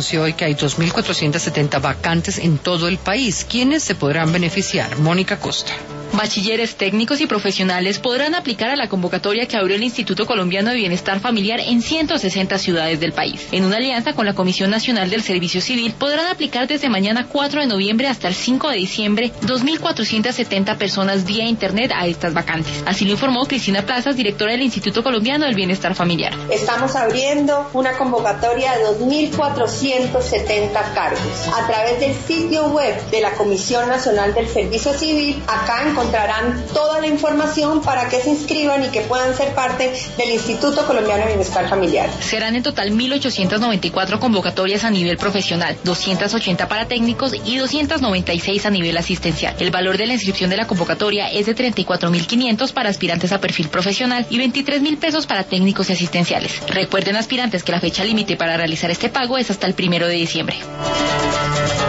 anunció hoy que hay 2.470 vacantes en todo el país. ¿Quiénes se podrán beneficiar? Mónica Costa. Bachilleres, técnicos y profesionales podrán aplicar a la convocatoria que abrió el Instituto Colombiano de Bienestar Familiar en 160 ciudades del país. En una alianza con la Comisión Nacional del Servicio Civil, podrán aplicar desde mañana 4 de noviembre hasta el 5 de diciembre 2.470 personas vía Internet a estas vacantes. Así lo informó Cristina Plazas, directora del Instituto Colombiano del Bienestar Familiar. Estamos abriendo una convocatoria de 2.470 cargos. A través del sitio web de la Comisión Nacional del Servicio Civil, acá encontrarán toda la información para que se inscriban y que puedan ser parte del Instituto Colombiano de Bienestar Familiar. Serán en total 1.894 convocatorias a nivel profesional, 280 para técnicos y 296 a nivel asistencial. El valor de la inscripción de la convocatoria es de 34.500 para aspirantes a perfil profesional y 23.000 pesos para técnicos y asistenciales. Recuerden, aspirantes, que la fecha límite para realizar este pago es hasta el 1 de diciembre.